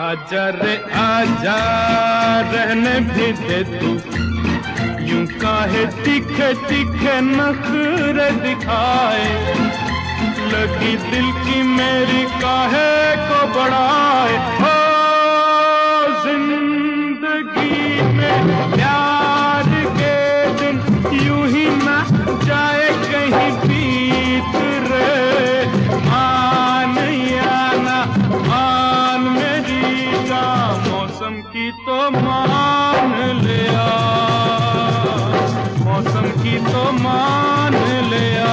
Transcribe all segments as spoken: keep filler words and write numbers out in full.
आजा रे आजा रहने भी दे तू, यूं काहे तीखे तीखे नखरे दिखाए, लगी दिल की मेरी काहे को बढ़ाए। हो जिंदगी में प्यार के दिन यूं ही ना जाए कहीं बीत रे, मान या ना मान मेरी जान, मौसम की तो मान लिया, मौसम की तो मान लिया।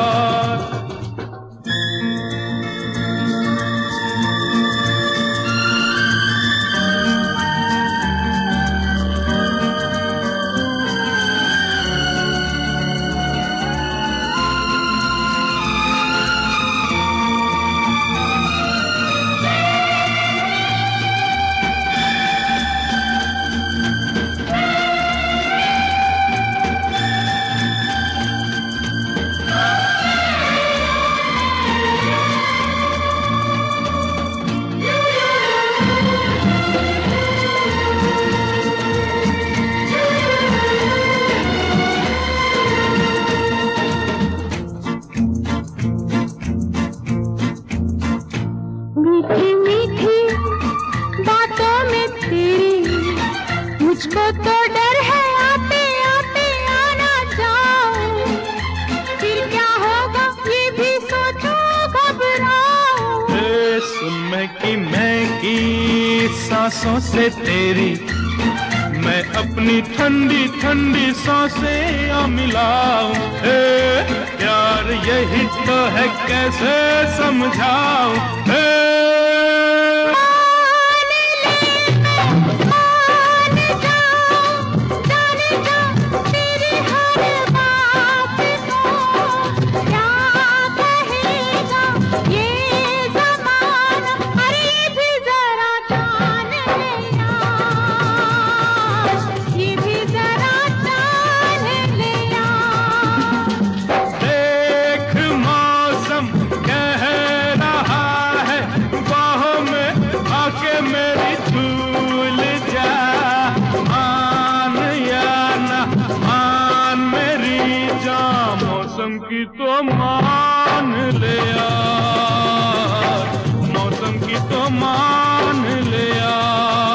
मीठी मीठी बातों में तेरी मुझको तो डर है, आते आते आना जाऊं, फिर क्या होगा ये भी सोचो घबराऊं। ए सुन मैं की मैं की सांसों से तेरी, मैं अपनी ठंडी ठंडी सांसें आ मिलाऊं। ए प्यार यही तो है कैसे समझाऊं। ए मेरी भूल जा, मान या ना मान मेरी जान, मौसम की तो मान लिया, मौसम की तो मान लिया।